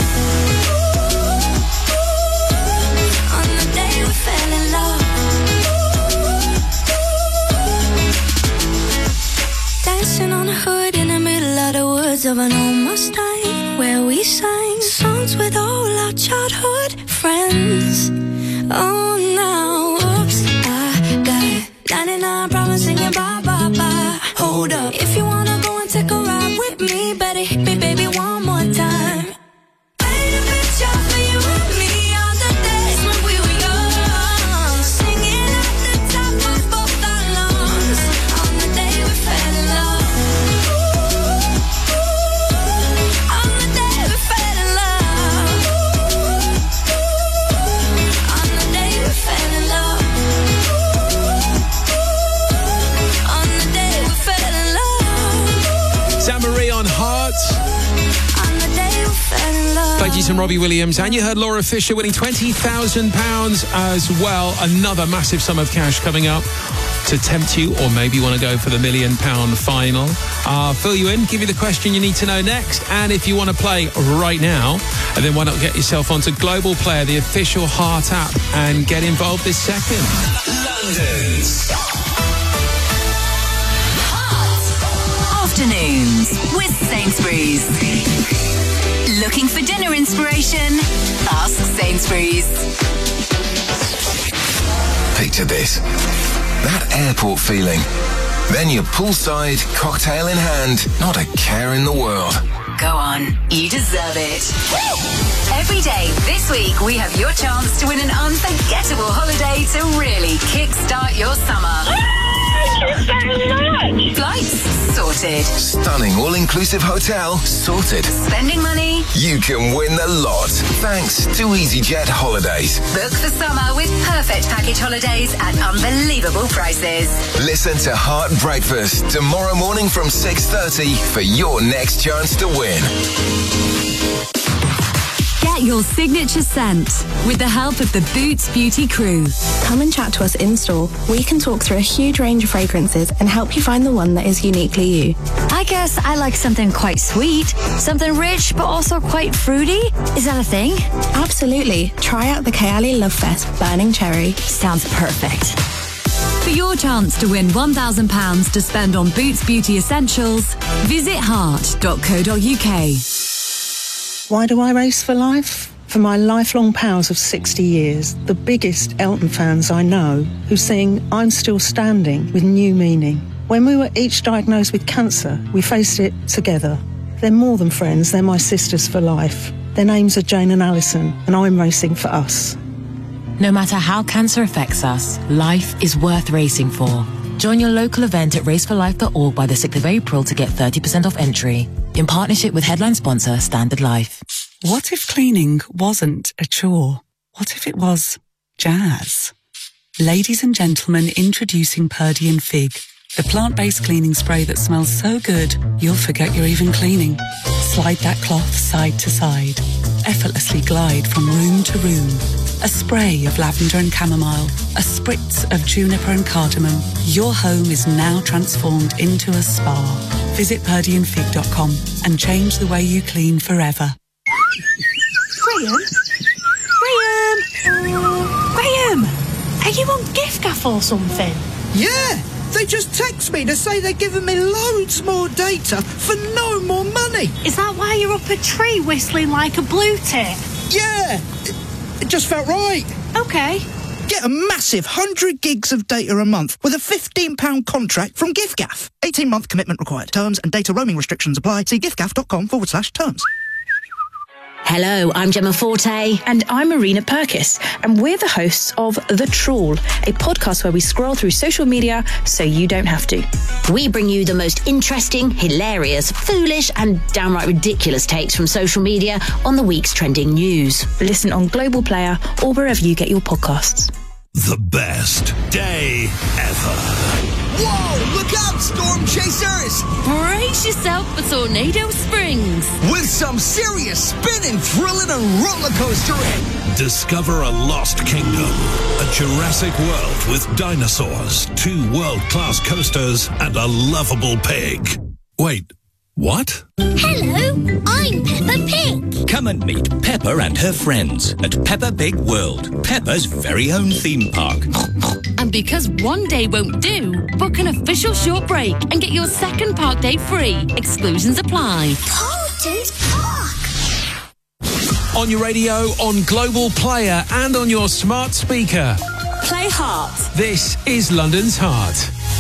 On the day we fell in love. Dancing on the hood in the middle of the woods of an old Mustang, where we sang songs with all our childhood friends. Oh, now, whoops, I got 99 problems singing bye, bye, bye. Hold up, if you wanna go and take a ride with me, better hit me, baby, one more time. Paint a picture for you and me on the days when we were young, singing at the top of both our lungs on the day we fell in love. On the day we fell in love. On the day we fell in love. On the day we fell in love. Saint-Marie on Heart. On the day we fell in love. Played you some Robbie Williams, and you heard Laura Fisher winning £20,000 as well. Another massive sum of cash coming up to tempt you, or maybe you want to go for the £1 million final. Fill you in, give you the question you need to know next, and if you want to play right now, and then why not get yourself onto Global Player, the official Heart app, and get involved this second. London's Afternoons with Sainsbury's. Looking for dinner inspiration? Ask Sainsbury's. Picture this. That airport feeling. Then you're poolside, cocktail in hand, not a care in the world. Go on, you deserve it. Every day this week we have your chance to win an unforgettable holiday to really kickstart your summer. Thank you very much. Flights sorted. Stunning all-inclusive hotel sorted. Spending money? You can win the lot. Thanks to EasyJet Holidays. Book the summer with perfect package holidays at unbelievable prices. Listen to Heart Breakfast tomorrow morning from 6:30 for your next chance to win. Get your signature scent with the help of the Boots Beauty crew. Come and chat to us in store. We can talk through a huge range of fragrances and help you find the one that is uniquely you. I guess I like something quite sweet, something rich but also quite fruity. Is that a thing? Absolutely. Try out the Kayali Love Fest Burning Cherry. Sounds perfect. For your chance to win £1,000 to spend on Boots Beauty Essentials, visit heart.co.uk. Why do I race for life? For my lifelong pals of 60 years, the biggest Elton fans I know, who sing I'm Still Standing with new meaning. When we were each diagnosed with cancer, we faced it together. They're more than friends, they're my sisters for life. Their names are Jane and Alison, and I'm racing for us. No matter how cancer affects us, life is worth racing for. Join your local event at raceforlife.org by the 6th of April to get 30% off entry. In partnership with headline sponsor Standard Life. What if cleaning wasn't a chore? What if it was jazz? Ladies and gentlemen, introducing Purdy and Fig, the plant-based cleaning spray that smells so good you'll forget you're even cleaning. Slide that cloth side to side. Effortlessly glide from room to room. A spray of lavender and chamomile, a spritz of juniper and cardamom. Your home is now transformed into a spa. Visit purdyandfig.com and change the way you clean forever. Graham, are you on gift gaff or something? Yeah, they just text me to say they're giving me loads more data for no more money. Is that why you're up a tree whistling like a blue tit? Yeah, it just felt right. Okay. Get a massive 100 gigs of data a month with a £15 contract from giffgaff. 18-month commitment required. Terms and data roaming restrictions apply. See giffgaff.com/terms. Hello, I'm Gemma Forte. And I'm Marina Purkis, and we're the hosts of The Trawl, a podcast where we scroll through social media so you don't have to. We bring you the most interesting, hilarious, foolish and downright ridiculous takes from social media on the week's trending news. Listen on Global Player or wherever you get your podcasts. The best day ever. Whoa, look out, storm chasers! Brace yourself for Tornado Springs. With some serious spinning, thrilling and roller coastering. Discover a lost kingdom, a Jurassic World with dinosaurs, 2 world-class coasters and a lovable pig. Wait, what? Hello, I'm Peppa Pig. Come and meet Peppa and her friends at Peppa Pig World, Peppa's very own theme park. And because one day won't do, book an official short break and get your second park day free. Exclusions apply. Poulton's Park. On your radio, on Global Player and on your smart speaker. Play Heart. This is London's Heart.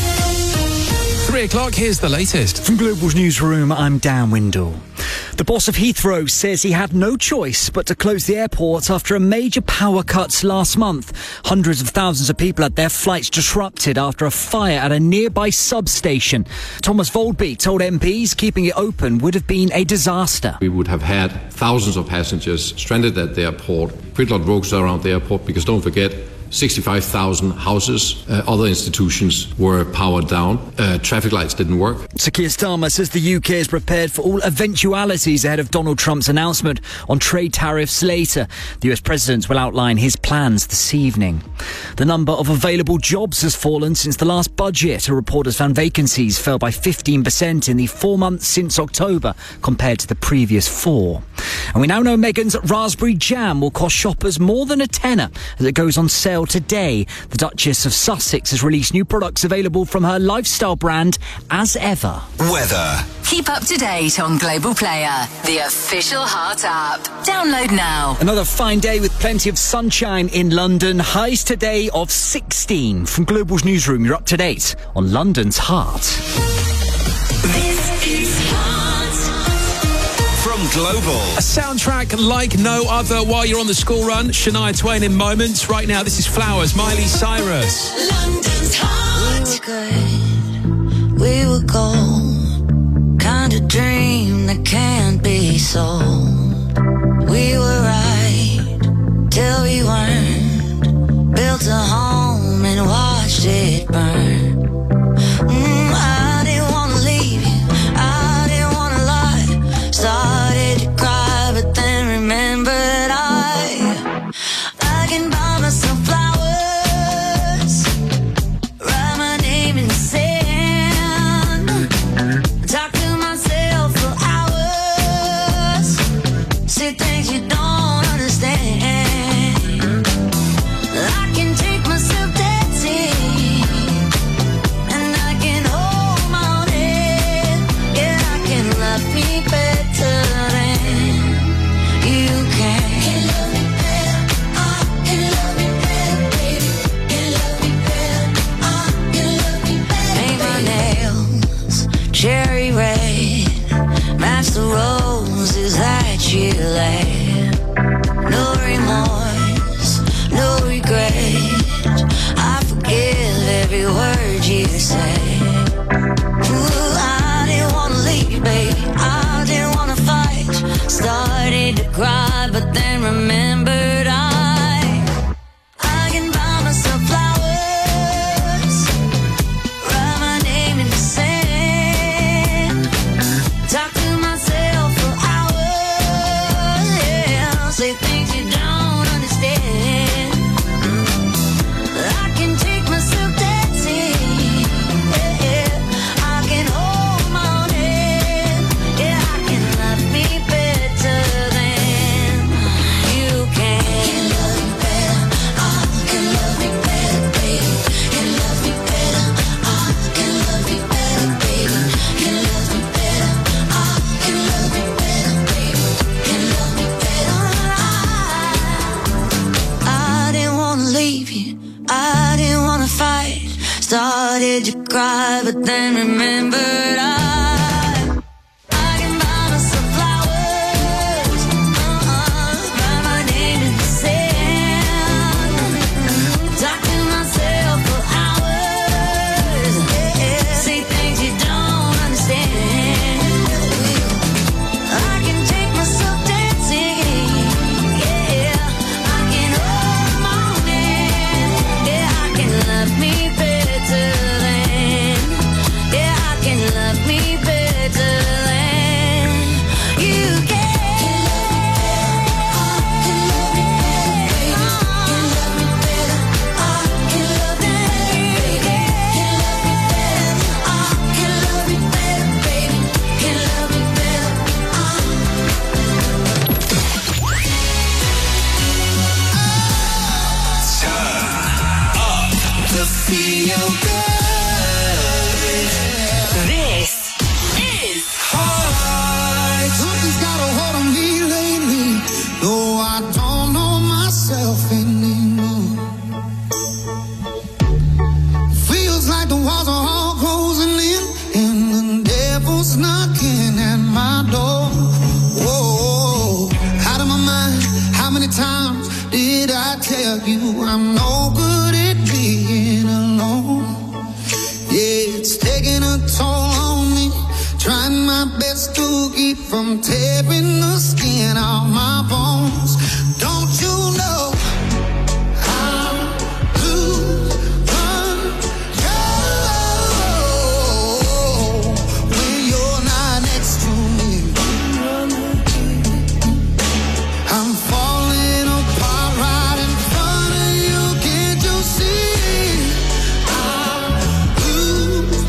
3 o'clock, here's the latest. From Global's newsroom, I'm Dan Windle. The boss of Heathrow says he had no choice but to close the airport after a major power cut last month. Hundreds of thousands of people had their flights disrupted after a fire at a nearby substation. Thomas Volby told MPs keeping it open would have been a disaster. We would have had thousands of passengers stranded at the airport, gridlock roads around the airport, because don't forget, 65,000 houses, other institutions were powered down. Traffic lights didn't work. Sir Keir Starmer says the UK is prepared for all eventualities ahead of Donald Trump's announcement on trade tariffs later. The US President will outline his plans this evening. The number of available jobs has fallen since the last budget. A report has found vacancies fell by 15% in the 4 months since October compared to the previous 4. And we now know Meghan's raspberry jam will cost shoppers more than a tenner as it goes on sale today. The Duchess of Sussex has released new products available from her lifestyle brand As Ever. Weather. Keep up to date on Global Player, the official Heart app. Download now. Another fine day with plenty of sunshine in London. Highs today of 16. From Global's newsroom, you're up to date on London's Heart. This is Heart. From Global. A soundtrack like no other while you're on the school run. Shania Twain in moments. Right now, this is Flowers, Miley Cyrus. London's Heart. We were gold, kind of dream that can't be sold. We were right till we weren't. Built a home and watched it burn. I didn't want to leave you, I didn't want to lie. Started to cry, but then remembered I can buy myself flowers, write my name in the sand, talk to myself for hours, say things you don't understand. I can take myself dancing, and I can hold my own head. Yeah, I can love me better than you can. Can love me better, can love me better, baby. Can love me better, can love me better. Paint my nails cherry red, match the roses that you laid. No remorse, no regret. I forgive every word you say. Ooh, I didn't wanna leave, baby. I didn't wanna fight. Started to cry, but then remembered I can buy myself flowers, write my name in the sand, talk to myself for hours, yeah, say things you don't understand. I can take myself dancing, yeah, I can hold my own head, yeah, I can love me better than you can. Can love me better, can love me better, baby. Can love me better, did you cry, but then remembered I can buy myself flowers, write my name in the sand, talk to myself for hours, say things you don't understand. I can take myself dancing, yeah, I can hold the morning, yeah, I can love me better than, yeah, I can love me better than you can. Feel good. This is hard. Something's got a hold on me lately, though I don't know myself anymore. Feels like the walls are all closing in, and the devil's knocking at my door. Whoa, out of my mind. How many times did I tell you I'm no good at being alone? Yeah, it's taking a toll on me, trying my best to keep from tearing the skin off my bones. Don't you know I'm lose control when you're not next to me? I'm falling apart right in front of you. Can't you see? I lose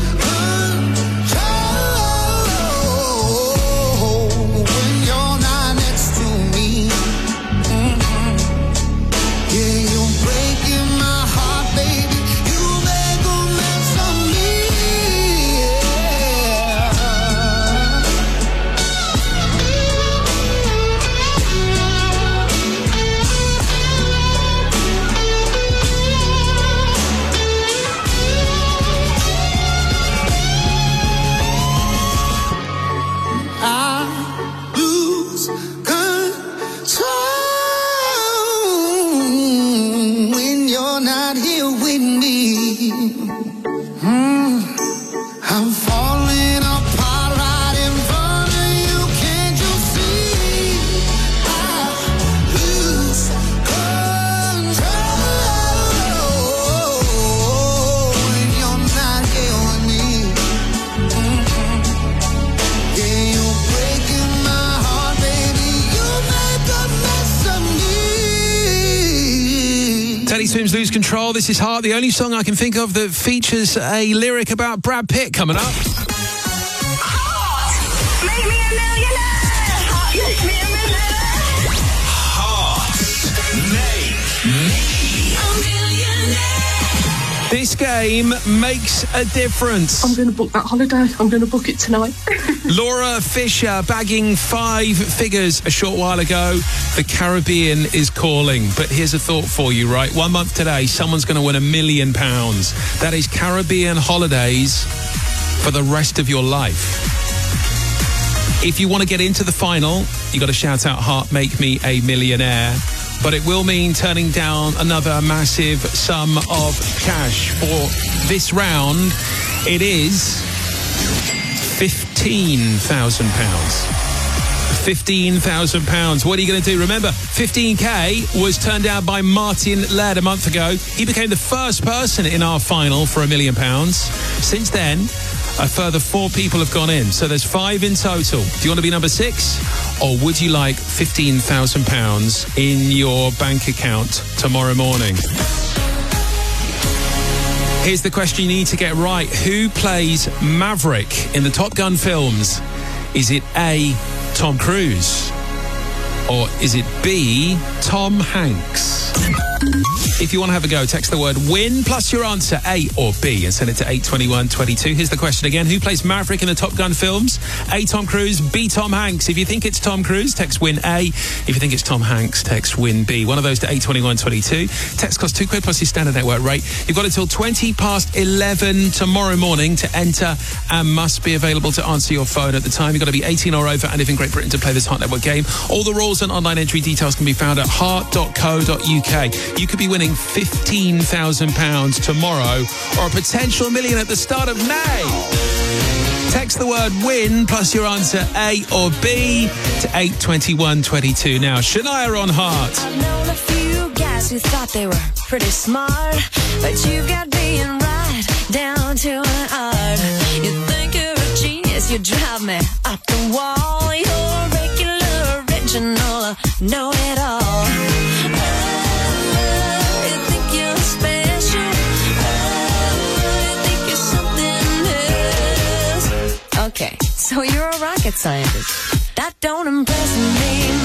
control when you're not next to me. Yeah, you're breaking my heart, baby. You make a mess of me. I lose control when you're not here with me. I'm falling apart right in front of you. Can't you see? I lose control when you're not here with me. Yeah, you're breaking my heart, baby. You make a mess of me. Teddy Swims, Lose Control. This is Heart, the only song I can think of that features a lyric about Brad Pitt coming up. Make me a millionaire. Make me a millionaire. This game makes a difference. I'm going to book that holiday. I'm going to book it tonight. Laura Fisher bagging 5 figures a short while ago. The Caribbean is calling. But here's a thought for you, right? 1 month today, someone's going to win £1 million. That is Caribbean holidays for the rest of your life. If you want to get into the final, you got to shout out Heart, Make Me a Millionaire. But it will mean turning down another massive sum of cash. For this round, it is £15,000. £15,000. What are you going to do? Remember, 15K was turned down by Martin Laird a month ago. He became the first person in our final for £1 million. Since then, a further 4 people have gone in. So there's 5 in total. Do you want to be number 6? Or would you like £15,000 in your bank account tomorrow morning? Here's the question you need to get right. Who plays Maverick in the Top Gun films? Is it A, Tom Cruise? Or is it B, Tom Hanks? If you want to have a go, text the word WIN plus your answer A or B and send it to 82122. Here's the question again. Who plays Maverick in the Top Gun films? A, Tom Cruise, B, Tom Hanks. If you think it's Tom Cruise, text WIN A. If you think it's Tom Hanks, text WIN B. One of those to 82122. Text costs £2 plus your standard network rate. You've got until 11 tomorrow morning to enter and must be available to answer your phone at the time. You've got to be 18 or over and live in Great Britain to play this Heart Network game. All the rules and online entry details can be found at heart.co.uk. You could be winning £15,000 tomorrow or a potential million at the start of May. Text the word WIN plus your answer A or B to 82122. Now, Shania on Heart. I've known a few guys who thought they were pretty smart, but you got being right down to an art. You think you're a genius, you drive me up the wall. You're regular, original, know it all. You think you're special. You think you're something else. Okay, so you're a rocket scientist. That don't impress me